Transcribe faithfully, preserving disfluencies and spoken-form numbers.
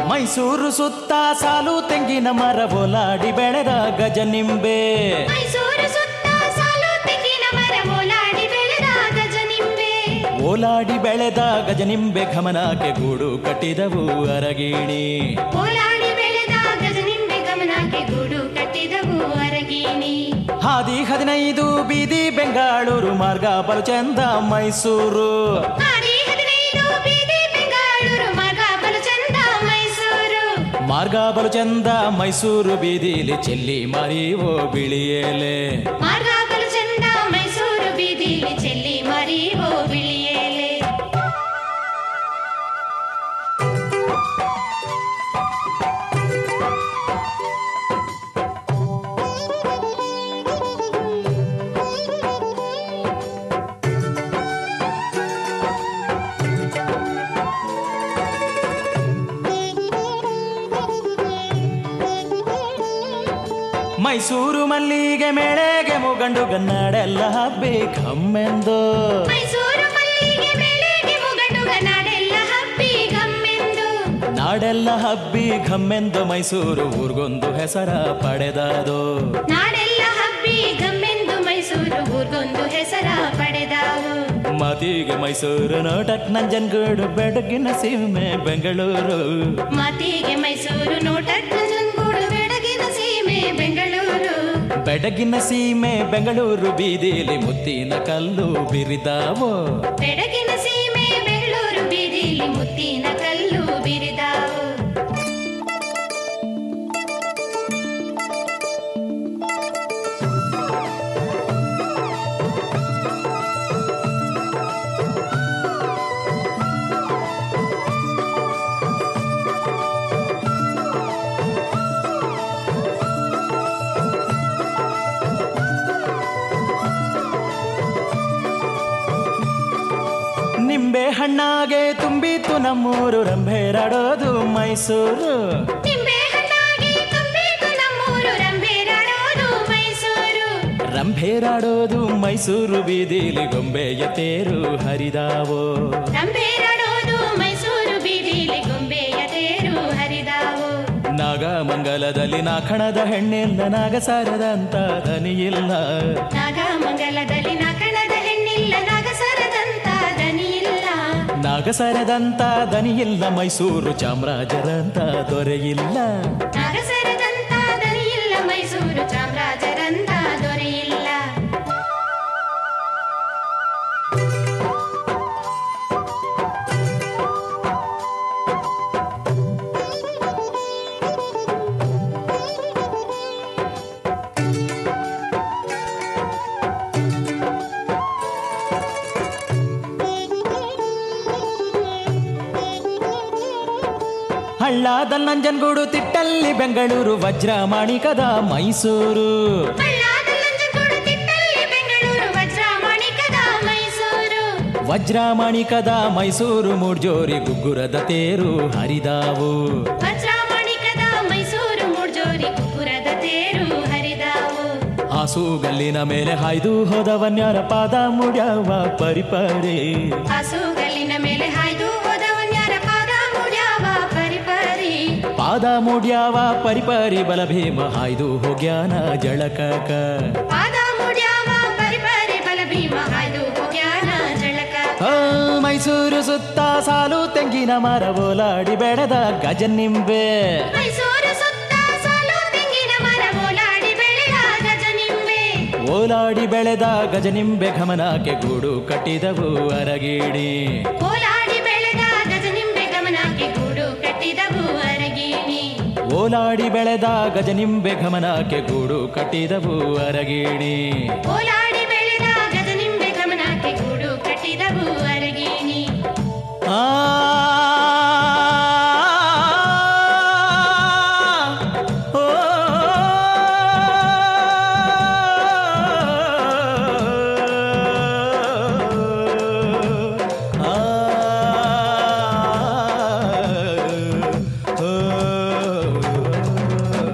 ಮೈಸೂರು ಸುತ್ತ ಸಾಲು ತೆಂಗಿನ ಮರ ಓಲಾಡಿ ಬೆಳೆದ ಗಜನಿಂಬೆ. ಮೈಸೂರು ಸುತ್ತ ಸಾಲು ತೆಂಗಿನ ಮರ ಓಲಾಡಿ ಬೆಳೆದ ಗಜನಿಂಬೆ. ಓಲಾಡಿ ಬೆಳೆದ ಗಜನಿಂಬೆ ಗಮನಕ್ಕೆ ಗೂಡು ಕಟ್ಟಿದವು ಅರಗಿಣಿ. ಓಲಾಡಿ ಬೆಳೆದ ಗಜನಿಂಬೆ ಗಮನಕ್ಕೆ ಗೂಡು ಕಟ್ಟಿದವು ಅರಗಿಣಿ. ಹಾದಿ ಹದಿನೈದು ಬೀದಿ ಬೆಂಗಳೂರು ಮಾರ್ಗ ಬಲು ಚಂದ ಮೈಸೂರು. ಹಾದಿ ಹದಿನೈದು ಬೀದಿ ಬೆಂಗಳೂರು ಮಾರ್ಗ ಬಲು ಚಂದ ಮೈಸೂರು. ಮಾರ್ಗ ಬಲು ಚಂದ ಮೈಸೂರು ಬೀದಿಲಿ ಚೆಲ್ಲಿ ಮರಿವೋ ಬಿಳಿಯೇಲೆ. ಮಾರ್ಗ ಬಲು ಚಂದ ಮೈಸೂರು ಬೀದಿಲಿ ಚೆಲ್ಲಿ ಮರಿವೋ ಬಿಳಿಯೇಲೆ. ಮೈಸೂರು ಮಲ್ಲಿಗೆ ಮೇಳೆಗೆ ಮುಗಂಡು ಗನ್ನಾಡೆಲ್ಲ ಹಬ್ಬಿ ಗಮ್ಮೆಂದು. ಮೈಸೂರು ಮಲ್ಲಿಗೆ ಮೇಳೆಗೆ ಮುಗಂಡು ಗನ್ನಾಡೆಲ್ಲ ಹಬ್ಬಿ ಗಮ್ಮೆಂದು. ನಾಡೆಲ್ಲ ಹಬ್ಬಿ ಘಮ್ಮೆಂದು ಮೈಸೂರು ಊರ್ಗೊಂದು ಹೆಸರ ಪಡೆದದು. ನಾಡೆಲ್ಲ ಹಬ್ಬಿ ಗಮ್ಮೆಂದು ಮೈಸೂರು ಊರ್ಗೊಂದು ಹೆಸರ ಪಡೆದವು. ಮತಿಗೆ ಮೈಸೂರು ನೋಟಕ್ ನಂಜನಗೂಡು ಬೆಡಗಿನ ಸೀಮೆ ಬೆಂಗಳೂರು. ಮತಿಗೆ ಮೈಸೂರು ನೋಟಕ್ ನಂಜನಗೂಡು ಬೆಡಗಿನ ಸೀಮೆ ಬೆಂಗಳೂರು. ಬೆಡಗಿನ ಸೀಮೆ ಬೆಂಗಳೂರು ಬೀದಿಲಿ ಮುತ್ತಿನ ಕಲ್ಲು ಬಿರಿದಾವು. ಬೆಡಗಿನ ಸೀಮೆ ಬೆಂಗಳೂರು ಬೀದಿಲಿ ಮುತ್ತಿನ ಕಲ್ಲು ಬಿರಿದಾವು. ನಿಂಬೆ ಹಣ್ಣಾಗೆ ತುಂಬಿತು ನಮ್ಮೂರು ರಂಭೆರಾಡೋದು ಮೈಸೂರು. ನಿಂಬೆ ಹಣ್ಣಾಗಿ ತುಂಬಿತು ನಮ್ಮೂರು ರಂಭೆರಾಡೋದು ಮೈಸೂರು. ರಂಭೆರಾಡೋದು ಮೈಸೂರು ಬೀದಿಲಿ ಗೊಂಬೆಯ ತೇರು ಹರಿದಾವೋ. ರಂಭೆರಾಡೋದು ಮೈಸೂರು ಬೀದಿಲಿ ಗೊಂಬೆಯ ತೇರು ಹರಿದಾವು. ನಾಗಮಂಗಲದಲ್ಲಿ ನಾಕಣದ ಹೆಣ್ಣಿಲ್ಲ ನಾಗಸಾರದಂತ ದನಿಯಿಲ್ಲ. ನಾಗಮಂಗಲದಲ್ಲಿ ನಾಕಣದ ಹೆಣ್ಣಿಲ್ಲ ನಾಗಸರದಂತ ದನಿಯಿಲ್ಲ. ನಾಗಸರದಂತ ದನಿಯಿಲ್ಲ ಮೈಸೂರು ಚಾಮರಾಜರಂತ ದೊರೆಯಿಲ್ಲ. ನಾಗಸರದಂತ ದನಿಯಿಲ್ಲ ಮೈಸೂರು ಚಾಮರಾಜರಂತ ದೊರೆಯಿಲ್ಲ. ಹಳ್ಳದ ನಂಜನಗೂಡು ತಿಟ್ಟಲ್ಲಿ ಬೆಂಗಳೂರು ವಜ್ರ ಮಾಣಿಕದ ಮೈಸೂರು. ಹಳ್ಳದ ನಂಜನಗೂಡು ತಿಟ್ಟಲ್ಲಿ ಬೆಂಗಳೂರು ವಜ್ರ ಮಾಣಿಕದ ಮೈಸೂರು. ವಜ್ರ ಮಾಣಿಕದ ಮೈಸೂರು ಮೂಡ್ಜೋರಿ ಗುಗ್ಗುರದ ತೇರು ಹರಿದಾವು. ವಜ್ರ ಮಾಣಿಕದ ಮೈಸೂರು ಮೂಡ್ಜೋರಿ ಗುಗ್ಗುರದ ತೇರು ಹರಿದಾವು. ಹಾಸುಗಲ್ಲಿನ ಮೇಲೆ ಹಾಯ್ದು ಹೋದವನ್ಯಾರ ಪಾದ ಮುಡ್ಯಾವ ಪರಿಪರಿ. ಹಾಸುಗಲ್ಲಿನ ಮೇಲೆ ಹಾಯ್ದು ಹೋದವನ್ಯಾರ ಪಾದ ಮುಡ್ಯಾವ ಪರಿಪರಿ. ಪಾದ ಮುಡ್ಯಾವ ಪರಿಪರಿ ಬಲ ಭೀಮ ಹಾಯ್ದು ಹೋಗ್ಯಾನ ಜಳಕಕ. ಪಾದ ಮುಡ್ಯಾವ ಪರಿಪರಿ ಬಲ ಭೀಮ ಹಾಯ್ದು ಹೋಗ್ಯಾನ ಜಳಕಕ. ಮೈಸೂರು ಸುತ್ತ ಸಾಲು ತೆಂಗಿನ ಮರ ಓಲಾಡಿ ಬೆಳೆದ ಗಜನಿಂಬೆ. ಮೈಸೂರು ಸುತ್ತ ಸಾಲು ತೆಂಗಿನ ಮರ ಓಲಾಡಿ ಬೆಳೆದ ಗಜನಿಂಬೆ. ಓಲಾಡಿ ಬೆಳೆದ ಗಜನಿಂಬೆ ಗಮನಕ್ಕೆ ಗೂಡು ಕಟ್ಟಿದವು ಅರಗಿಣಿ. ಓಲಾಡಿ ಬೆಳೆದ ಗಜನಿಂಬೆ ಗಮನಕ್ಕೆ ಗೂಡು ಕಟ್ಟಿದವು ಅರಗಿಣಿ. ಓಲಾಡಿ ಬೆಳೆದ ಗಜನಿಂಬೆ ಗಮನಕ್ಕೆ ಗೂಡು ಕಟ್ಟಿದವು ಅರಗಿಣಿ. ಓಲಾಡಿ